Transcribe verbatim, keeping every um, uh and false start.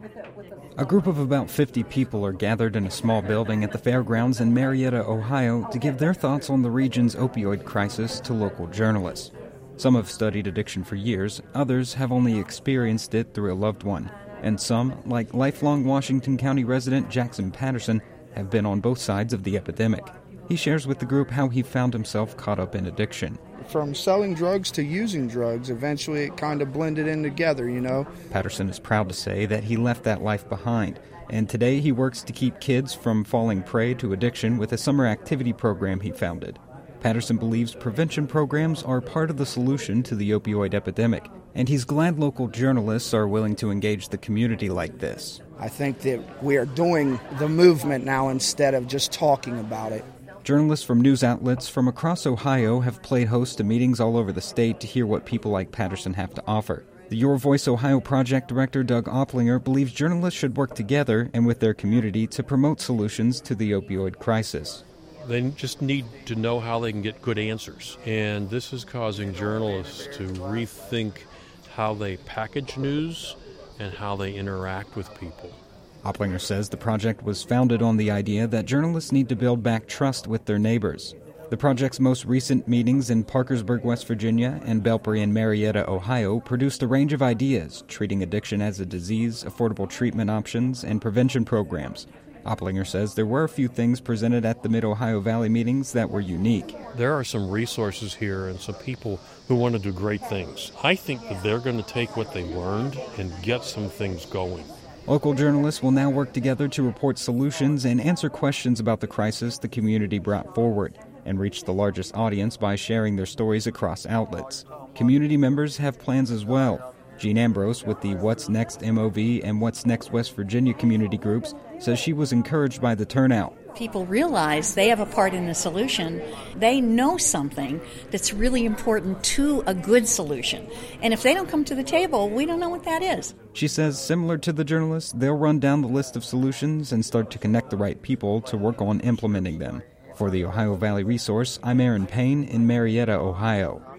A group of about fifty people are gathered in a small building at the fairgrounds in Marietta, Ohio, to give their thoughts on the region's opioid crisis to local journalists. Some have studied addiction for years, others have only experienced it through a loved one, and some, like lifelong Washington County resident Jackson Patterson, have been on both sides of the epidemic. He shares with the group how he found himself caught up in addiction. From selling drugs to using drugs, eventually it kind of blended in together, you know. Patterson is proud to say that he left that life behind, and today he works to keep kids from falling prey to addiction with a summer activity program he founded. Patterson believes prevention programs are part of the solution to the opioid epidemic, and he's glad local journalists are willing to engage the community like this. I think that we are doing the movement now instead of just talking about it. Journalists from news outlets from across Ohio have played host to meetings all over the state to hear what people like Patterson have to offer. The Your Voice Ohio project director Doug Opplinger believes journalists should work together and with their community to promote solutions to the opioid crisis. They just need to know how they can get good answers. And this is causing journalists to rethink how they package news and how they interact with people. Opplinger says the project was founded on the idea that journalists need to build back trust with their neighbors. The project's most recent meetings in Parkersburg, West Virginia, and Belpre and Marietta, Ohio, produced a range of ideas, treating addiction as a disease, affordable treatment options, and prevention programs. Opplinger says there were a few things presented at the Mid-Ohio Valley meetings that were unique. There are some resources here and some people who want to do great things. I think that they're going to take what they learned and get some things going. Local journalists will now work together to report solutions and answer questions about the crisis the community brought forward, and reach the largest audience by sharing their stories across outlets. Community members have plans as well. Jean Ambrose with the What's Next M O V and What's Next West Virginia community groups says she was encouraged by the turnout. People realize they have a part in the solution. They know something that's really important to a good solution. And if they don't come to the table, we don't know what that is. She says, similar to the journalists, they'll run down the list of solutions and start to connect the right people to work on implementing them. For the Ohio Valley Resource, I'm Aaron Payne in Marietta, Ohio.